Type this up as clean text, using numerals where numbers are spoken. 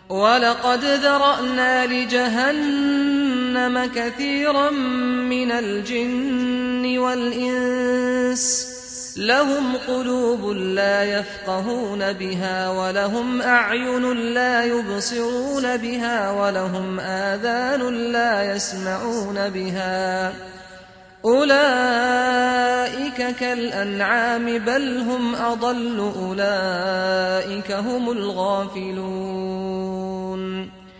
وَلَقَدْ ذَرَأْنَا لِجَهَنَّمَ كَثِيرًا مِنَ الْجِنِّ وَالْإِنسِ لَهُمْ قُلُوبٌ لَّا يَفْقَهُونَ بِهَا وَلَهُمْ أَعْيُنٌ لَّا يُبْصِرُونَ بِهَا وَلَهُمْ آذَانٌ لَّا يَسْمَعُونَ بِهَا ۚ أُولَٰئِكَ كَالْأَنْعَامِ بَلْ هُمْ أَضَلُّ ۚ أُولَٰئِكَ هُمُ الْغَافِلُونَ